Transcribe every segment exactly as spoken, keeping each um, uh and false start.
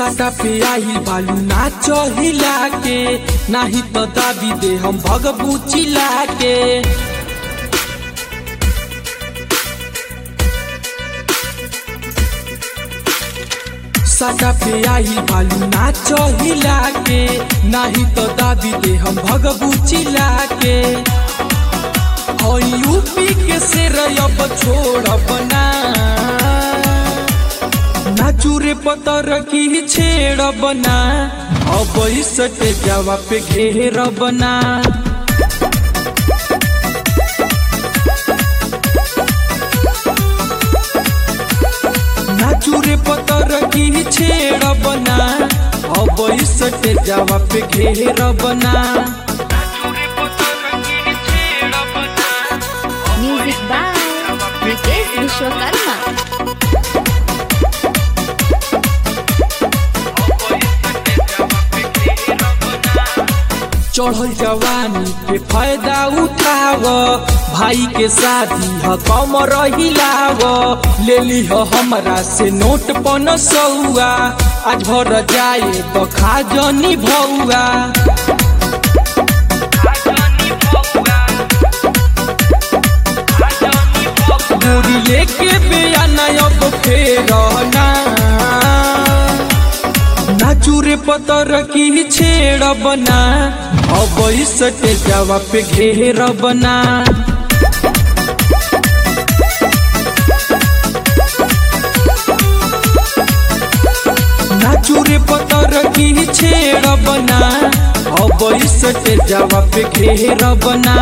साटा पे आई बालू नाच हिला के, नाही तो दाबी दे हम भगबू चिला के। साटा पे आई बालू नाच हिला के, नाही तो दाबी दे हम भगबू चिला के। और यूपी के शेर अब छोड़ब ना, नाचूरे पतर की छेड़ब ना, अब सटे जावा पे घेरब ना। नाचूरे पतर की छेड़ब ना, अब सटे जावा पे घेरब ना। Music by Ritesh Vishwakarma. चढ़ल जवानी के फायदा उठाव, भाई के शादी ह कम रहिलाव। ले ली ह हमरा से नोट पन सौआ, आज भर जाए तो खा जनी भौआ। गोरी लेके बेयाना अब फेरना, नाचूरे पतर की छेड़ब ना, अब सटे जावा पे घेरब ना। नाचूरे पतर की छेड़ब ना, अब सटे जावा पे घेरब ना।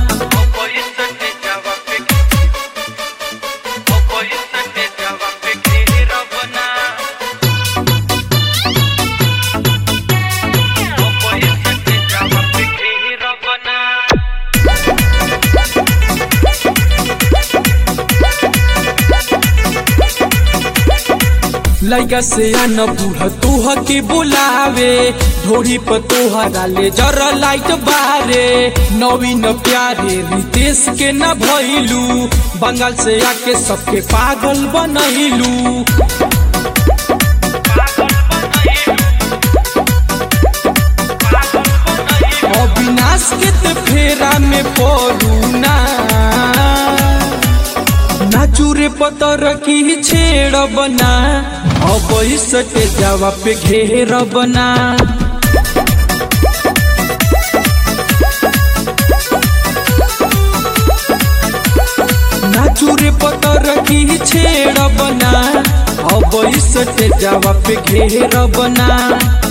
लइका से आन बूढ़ तोह के बुलावे, ढोरी पर तोहरा ले जरा लाइट बारे। नवीन प्यारे रितेश के न भइलू, बंगाल से आके सबके पागल बनैलू। अविनाश के ते फेरा में पड़ू ना, नाचूरे पतर की छेड़ब ना, अब सटे जावा पे घेरब ना। नाचूरे पतर की छेड़ब ना, अब सटे जावा पे घेरब ना।